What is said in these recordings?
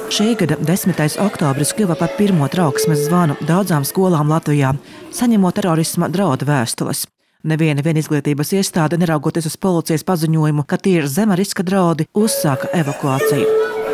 Šī gada 10. oktobris kļuva par pirmo trauksmes zvanu daudzām skolām Latvijā, saņemot terorisma draudu vēstules. Neviena izglītības iestāde, neraugoties uz policijas paziņojumu, ka tie ir zema riska draudi, uzsāka evakuāciju.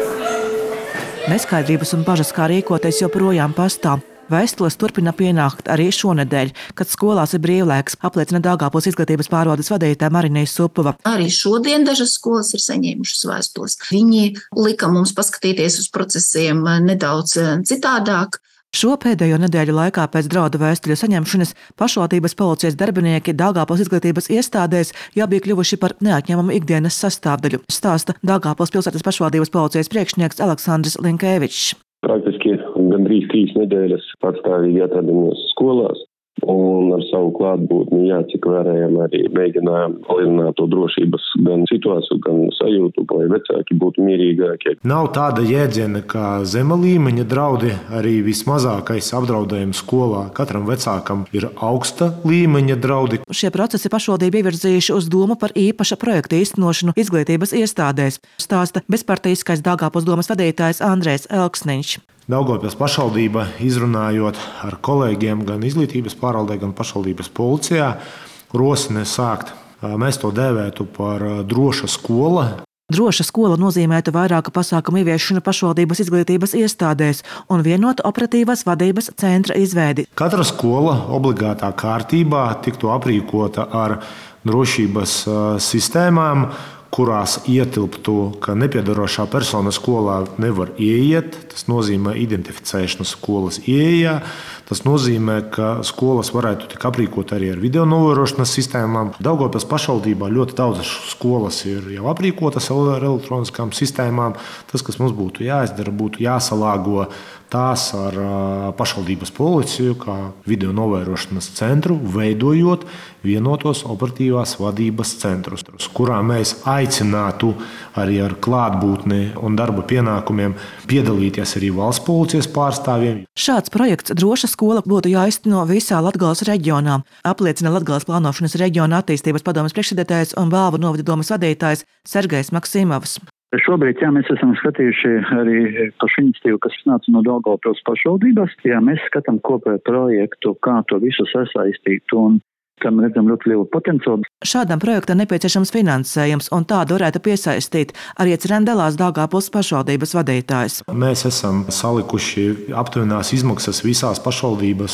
Neskaidrības un bažas, kā rīkoties, joprojām pastāv. Vēstules turpina pienākt arī šonedēļ, kad skolās ir brīvlaiks, apliecina Daugavpils izglītības pārvaldes vadītāja Marina Isupova. Arī šodien dažas skolas ir saņēmušas vēstules. Viņi lika mums paskatīties uz procesiem nedaudz citādāk. Šo pēdējo nedēļu laikā pēc draudu vēstuļu saņemšanas pašvaldības policijas darbinieki Daugavpils izglītības iestādēs jau bija kļuvuši par neatņemamu ikdienas sastāvdaļu, stāsta Daugavpils pilsētas pašvaldības policijas priekšnieks Aleksandrs Linkevičs. Praktiski gandrīz 3 nedēļas patstāvīgi atradamies skolās un ar savu klātbūtni, cik varējām, arī mēģinājām palielināt to drošības gan situāciju, gan sajūtu, lai vecāki būtu mierīgākie. Nav tāda jēdziena kā zema līmeņa draudi, arī vismazākais apdraudējums skolā. Katram vecākam ir augsta līmeņa draudi. Šie procesi pašvaldība ievirzījuši uz domu par īpaša projekta īstenošanu izglītības iestādēs, stāsta bezpartijiskais Daugavpils domas vadītājs Andrejs Elksniņš. Daugavpils pašvaldība, izrunājot ar kolēģiem gan izglītības pārvaldē, gan pašvaldības policijā, rosina sākt. Mēs to dēvētu par droša skola. Droša skola nozīmētu vairāku pasākumu ieviešanu pašvaldības izglītības iestādēs un vienotu operatīvās vadības centra izveidi. Katra skola obligātā kārtībā tiktu aprīkota ar drošības sistēmām, kurās ietilptu, ka nepiedarošā persona skolā nevar ieiet. Tas nozīmē identificēšanu skolas ieejā. Tas nozīmē, ka skolas varētu tik aprīkot arī ar video novērošanas sistēmām. Daugavpils pašvaldībā ļoti daudzas skolas ir jau aprīkotas ar elektroniskām sistēmām. Tas, kas mums būtu jāizdara, būtu jāsalāgo tās ar pašvaldības policiju, kā video novērošanas centru, veidojot vienotos operatīvās vadības centrus, kurā mēs aicinātu arī ar klātbūtni un darba pienākumiem piedalīties arī valsts policijas pārstāvjiem. Šāds projekts droša skola būtu jāizteno visā Latgales reģionā, apliecina Latgales plānošanas reģiona attīstības padomes priekšsēdētājs un Bāvu novada domas vadītājs Sergejs Maksimovs. Šobrīd mēs esam skatījuši arī pašu iniciatīvu, kas nāca no Daugavpils pašvaldības. Mēs skatām kopēju projektu, kā to visu sasaistīt, un tam redzam ļoti lielu potenciālu. Šādam projektam nepieciešams finansējums, un tādu varētu piesaistīt arī Rendelās Daugavpils pašvaldības vadītājs. Mēs esam salikuši aptuvenās izmaksas visās pašvaldības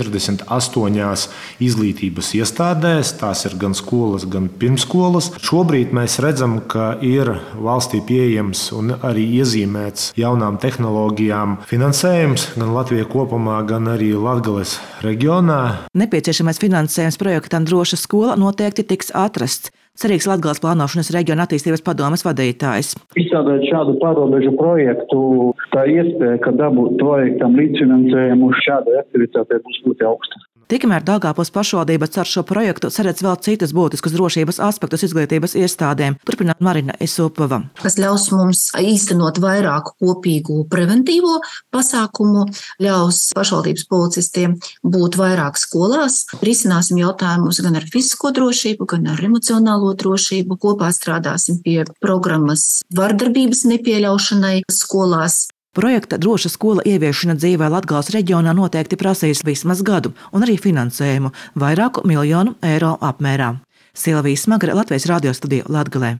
48 izglītības iestādēs. Tās ir gan skolas, gan pirmskolas. Šobrīd mēs redzam, ka ir valstī pieejams un arī iezīmēts jaunām tehnoloģijām finansējums gan Latvijā kopumā, gan arī Latgales reģionā. Nepieciešamais finansējums projektam droša skola noteikti tiks atrasts, cerīgs Latgales plānošanas reģiona attīstības padomes vadītājs. Izstrādāt šādu pārrobežu projektu, tā iespēja, ka dabūt projektam līdzfinansējumu uz šādu aktivitāti būs ļoti augsta. Tikmēr Daugavpils pašvaldība ar šo projektu saredz vēl citus būtiskus drošības aspektus izglītības iestādēm, turpina Marina Isupova. Kas ļaus mums īstenot vairāku kopīgu preventīvo pasākumu, ļaus pašvaldības policistiem būt vairāk skolās. Risināsim jautājumus gan ar fizisko drošību, gan ar emocionālo drošību. Kopā strādāsim pie programmas vardarbības nepieļaušanai skolās. Projekta droša skola ieviešana dzīvē Latgales reģionā noteikti prasīs vismaz gadu un arī finansējumu vairāku miljonu eiro apmērā. Silvija Smagre, Latvijas radio studija Latgalē.